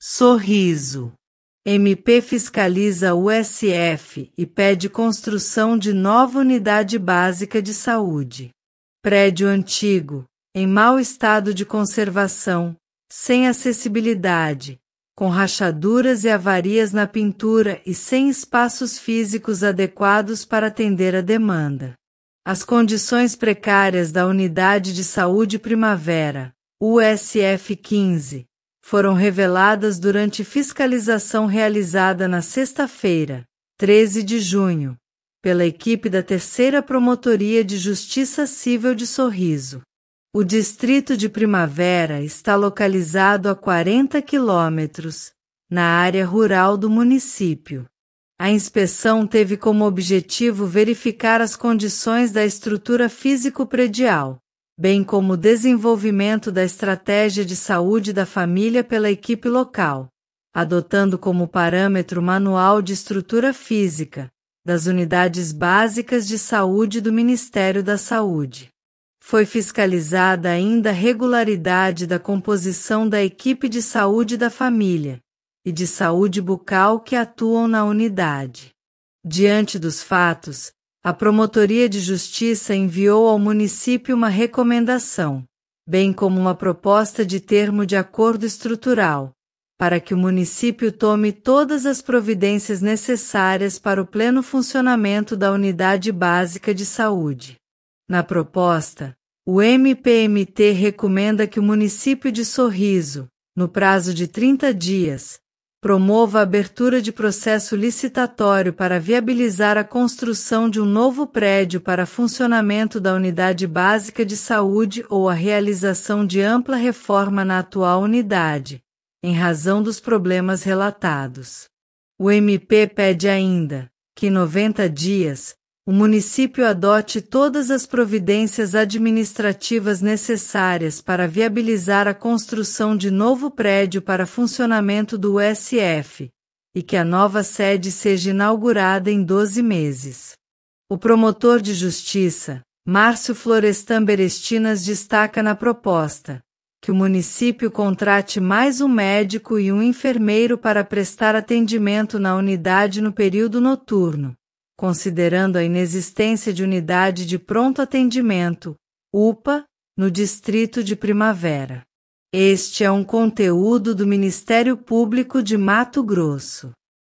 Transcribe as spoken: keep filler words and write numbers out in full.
Sorriso. M P fiscaliza U S F e pede construção de nova unidade básica de saúde. Prédio antigo, em mau estado de conservação, sem acessibilidade, com rachaduras e avarias na pintura e sem espaços físicos adequados para atender a demanda. As condições precárias da Unidade de Saúde Primavera, U S F quinze, foram reveladas durante fiscalização realizada na sexta-feira, treze de junho, pela equipe da Terceira Promotoria de Justiça Civil de Sorriso. O distrito de Primavera está localizado a quarenta quilômetros, na área rural do município. A inspeção teve como objetivo verificar as condições da estrutura físico-predial, bem como o desenvolvimento da estratégia de saúde da família pela equipe local, adotando como parâmetro o Manual de Estrutura Física das Unidades Básicas de Saúde do Ministério da Saúde. Foi fiscalizada ainda a regularidade da composição da equipe de saúde da família e de saúde bucal que atuam na unidade. Diante dos fatos, a Promotoria de Justiça enviou ao município uma recomendação, bem como uma proposta de termo de acordo estrutural, para que o município tome todas as providências necessárias para o pleno funcionamento da Unidade Básica de Saúde. Na proposta, o M P M T recomenda que o município de Sorriso, no prazo de trinta dias, promova a abertura de processo licitatório para viabilizar a construção de um novo prédio para funcionamento da Unidade Básica de Saúde ou a realização de ampla reforma na atual unidade, em razão dos problemas relatados. O M P pede ainda que, em noventa dias, o município adote todas as providências administrativas necessárias para viabilizar a construção de novo prédio para funcionamento do U S F, e que a nova sede seja inaugurada em doze meses. O promotor de justiça, Márcio Florestan Berestinas, destaca na proposta que o município contrate mais um médico e um enfermeiro para prestar atendimento na unidade no período noturno, considerando a inexistência de unidade de pronto atendimento, U P A, no distrito de Primavera. Este é um conteúdo do Ministério Público de Mato Grosso.